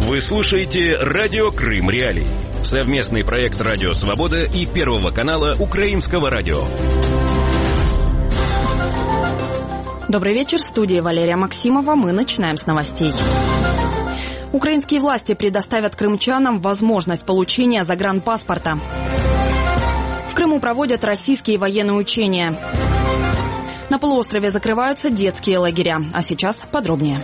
Вы слушаете «Радио Крым Реалии». Совместный проект «Радио Свобода» и Первого канала Украинского радио. Добрый вечер. В студии Валерия Максимова. Мы начинаем с новостей. Украинские власти предоставят крымчанам возможность получения загранпаспорта. В Крыму проводят российские военные учения. На полуострове закрываются детские лагеря. А сейчас подробнее.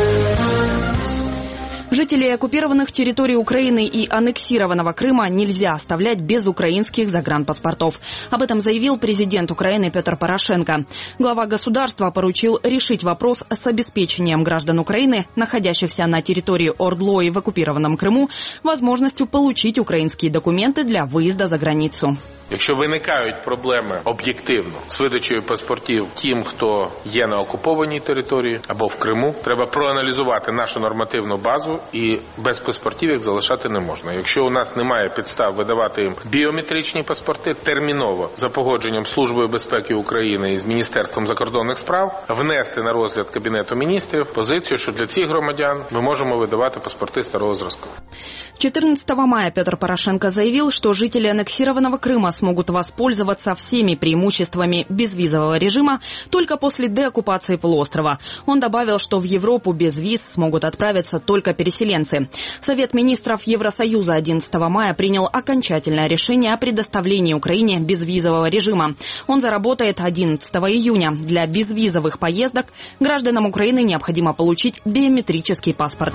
Жителей оккупированных территорий Украины и аннексированного Крыма нельзя оставлять без украинских загранпаспортов. Об этом заявил президент Украины Петр Порошенко. Глава государства поручил решить вопрос с обеспечением граждан Украины, находящихся на территории ОРДЛО и в оккупированном Криму, возможностью получить українські документи для виїзду за границю. Якщо виникають проблеми об'єктивно з видачею паспортів тим, хто є на окупованій території або в Криму, треба проаналізувати нашу нормативну базу і без паспортів їх залишати не можна. Якщо у нас немає підстав видавати їм біометричні паспорти, терміново за погодженням Службою безпеки України і з Міністерством закордонних справ внести на розгляд Кабінету міністрів позицію, що для цих громадян ми можемо видавати паспорти старого зразку. 14 мая Петр Порошенко заявил, что жители аннексированного Крыма смогут воспользоваться всеми преимуществами безвизового режима только после деоккупации полуострова. Он добавил, что в Европу без виз смогут отправиться только переселенцы. Совет министров Евросоюза 11 мая принял окончательное решение о предоставлении Украине безвизового режима. Он заработает 11 июня. Для безвизовых поездок гражданам Украины необходимо получить биометрический паспорт.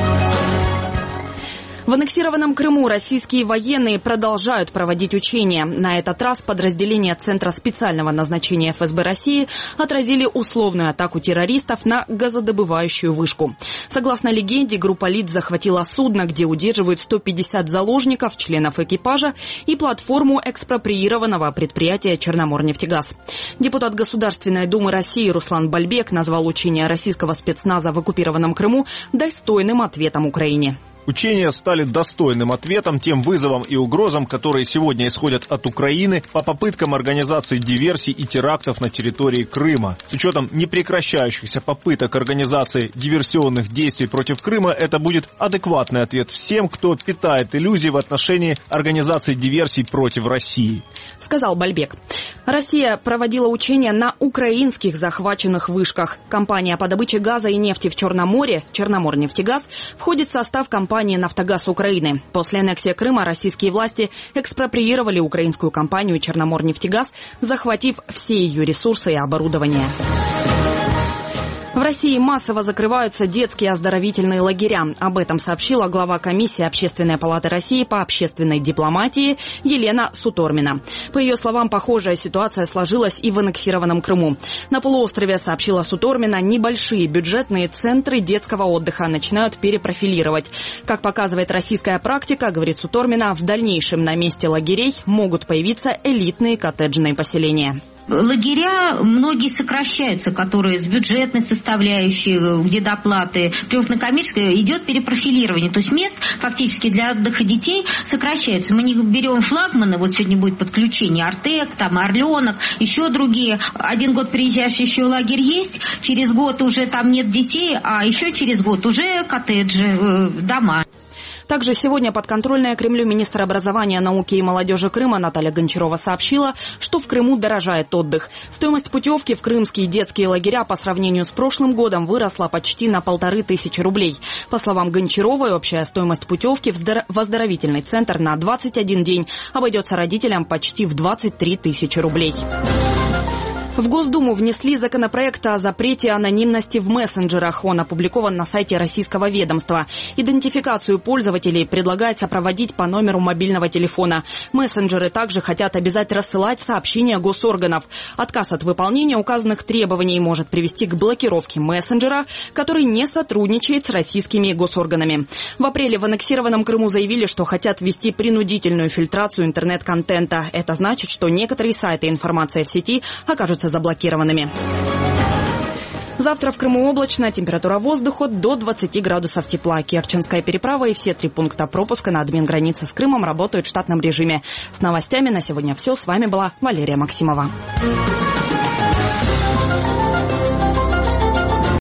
В аннексированном Крыму российские военные продолжают проводить учения. На этот раз подразделения Центра специального назначения ФСБ России отразили условную атаку террористов на газодобывающую вышку. Согласно легенде, группа лиц захватила судно, где удерживают 150 заложников, членов экипажа и платформу экспроприированного предприятия «Черноморнефтегаз». Депутат Государственной Думы России Руслан Бальбек назвал учения российского спецназа в оккупированном Крыму достойным ответом Украине. Учения стали достойным ответом тем вызовам и угрозам, которые сегодня исходят от Украины по попыткам организации диверсий и терактов на территории Крыма. С учетом непрекращающихся попыток организации диверсионных действий против Крыма, это будет адекватный ответ всем, кто питает иллюзии в отношении организации диверсий против России. Сказал Бальбек. Россия проводила учения на украинских захваченных вышках. Компания по добыче газа и нефти в Черном море, Черноморнефтегаз, входит в состав компании «Нафтогаз Украины». После аннексии Крыма российские власти экспроприировали украинскую компанию «Черноморнефтегаз», захватив все ее ресурсы и оборудование. В России массово закрываются детские оздоровительные лагеря. Об этом сообщила глава комиссии Общественной палаты России по общественной дипломатии Елена Сутормина. По ее словам, похожая ситуация сложилась и в аннексированном Крыму. На полуострове, сообщила Сутормина, небольшие бюджетные центры детского отдыха начинают перепрофилировать. Как показывает российская практика, говорит Сутормина, в дальнейшем на месте лагерей могут появиться элитные коттеджные поселения. Лагеря многие сокращаются, которые с бюджетной составляющей, где доплаты, плевно-коммерческое, идет перепрофилирование. То есть мест фактически для отдыха детей сокращается. Мы не берем флагманы, вот сегодня будет подключение Артек, там Орленок, еще другие. Один год приезжаешь, еще лагерь есть, через год уже там нет детей, а еще через год уже коттеджи, дома. Также сегодня подконтрольная Кремлю министр образования, науки и молодежи Крыма Наталья Гончарова сообщила, что в Крыму дорожает отдых. Стоимость путевки в крымские детские лагеря по сравнению с прошлым годом выросла почти на 1500 рублей. По словам Гончаровой, общая стоимость путевки в оздоровительный центр на 21 день обойдется родителям почти в 23 тысячи рублей. В Госдуму внесли законопроект о запрете анонимности в мессенджерах. Он опубликован на сайте российского ведомства. Идентификацию пользователей предлагается проводить по номеру мобильного телефона. Мессенджеры также хотят обязать рассылать сообщения госорганов. Отказ от выполнения указанных требований может привести к блокировке мессенджера, который не сотрудничает с российскими госорганами. В апреле в аннексированном Крыму заявили, что хотят ввести принудительную фильтрацию интернет-контента. Это значит, что некоторые сайты и информация в сети окажутся заблокированными. Завтра в Крыму облачно, температура воздуха до 20 градусов тепла. Керченская переправа и все 3 пункта пропуска на админгранице с Крымом работают в штатном режиме. С новостями на сегодня все. С вами была Валерия Максимова.